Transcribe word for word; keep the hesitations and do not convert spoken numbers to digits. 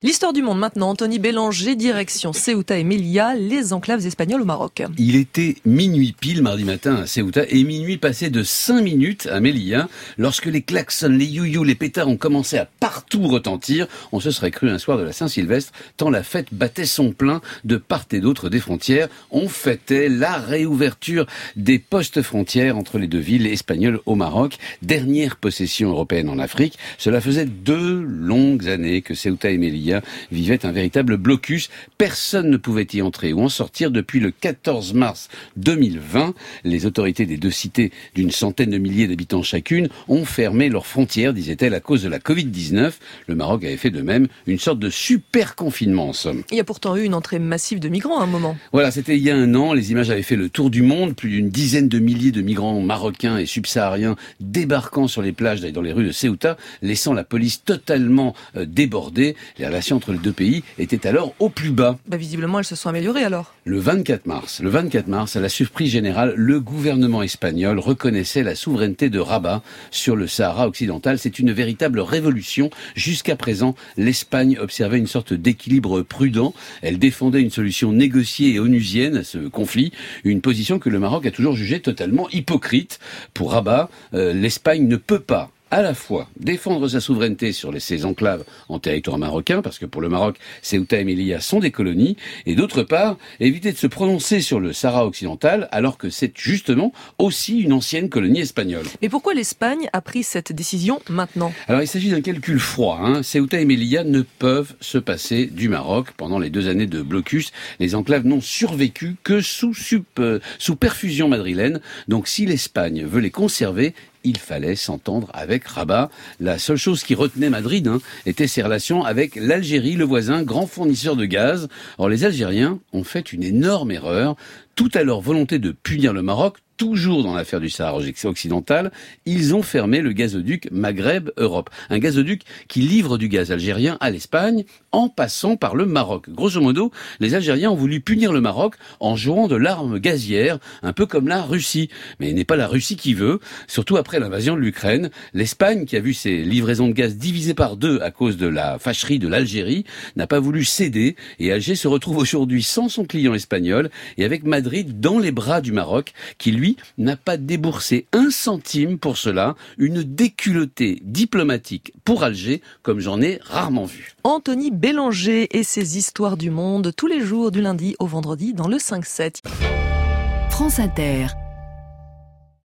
L'histoire du monde maintenant, Anthony Bélanger, direction Ceuta et Melilla, les enclaves espagnoles au Maroc. Il était minuit pile mardi matin à Ceuta et minuit passé de cinq minutes à Melilla. Lorsque les klaxons, les youyous, les pétards ont commencé à partout retentir, on se serait cru un soir de la Saint-Sylvestre, tant la fête battait son plein de part et d'autre des frontières. On fêtait la réouverture des postes frontières entre les deux villes espagnoles au Maroc, dernière possession européenne en Afrique. Cela faisait deux longues années que Ceuta et Melilla vivait un véritable blocus. Personne ne pouvait y entrer ou en sortir depuis le quatorze mars deux mille vingt. Les autorités des deux cités, d'une centaine de milliers d'habitants chacune, ont fermé leurs frontières, disait-elle, à cause de la covid dix-neuf. Le Maroc avait fait de même, une sorte de super confinement en somme. Il y a pourtant eu une entrée massive de migrants à un moment. Voilà, c'était il y a un an. Les images avaient fait le tour du monde. Plus d'une dizaine de milliers de migrants marocains et subsahariens débarquant sur les plages et dans les rues de Ceuta, laissant la police totalement euh, débordée. Les relations entre les deux pays étaient alors au plus bas. Bah, visiblement, elles se sont améliorées alors. Le vingt-quatre mars, le vingt-quatre mars, à la surprise générale, le gouvernement espagnol reconnaissait la souveraineté de Rabat sur le Sahara occidental. C'est une véritable révolution. Jusqu'à présent, l'Espagne observait une sorte d'équilibre prudent. Elle défendait une solution négociée et onusienne à ce conflit, une position que le Maroc a toujours jugée totalement hypocrite. Pour Rabat, euh, l'Espagne ne peut pas à la fois défendre sa souveraineté sur les, ses enclaves en territoire marocain, parce que pour le Maroc, Ceuta et Melilla sont des colonies, et d'autre part, éviter de se prononcer sur le Sahara occidental, alors que c'est justement aussi une ancienne colonie espagnole. Mais pourquoi l'Espagne a pris cette décision maintenant ? Alors il s'agit d'un calcul froid. Hein. Ceuta et Melilla ne peuvent se passer du Maroc. Pendant les deux années de blocus, les enclaves n'ont survécu que sous, sous, euh, sous perfusion madrilène. Donc si l'Espagne veut les conserver, il fallait s'entendre avec Rabat. La seule chose qui retenait Madrid hein, était ses relations avec l'Algérie, le voisin, grand fournisseur de gaz. Or, les Algériens ont fait une énorme erreur. Tout à leur volonté de punir le Maroc, toujours dans l'affaire du Sahara occidental, ils ont fermé le gazoduc Maghreb-Europe. Un gazoduc qui livre du gaz algérien à l'Espagne en passant par le Maroc. Grosso modo, les Algériens ont voulu punir le Maroc en jouant de l'arme gazière, un peu comme la Russie. Mais il n'est pas la Russie qui veut, surtout après l'invasion de l'Ukraine. L'Espagne, qui a vu ses livraisons de gaz divisées par deux à cause de la fâcherie de l'Algérie, n'a pas voulu céder et Alger se retrouve aujourd'hui sans son client espagnol et avec Madrid dans les bras du Maroc qui, lui, n'a pas déboursé un centime pour cela. Une déculottée diplomatique pour Alger, comme j'en ai rarement vu. Anthony Bélanger et ses histoires du monde, tous les jours du lundi au vendredi dans le cinq sept. France Inter.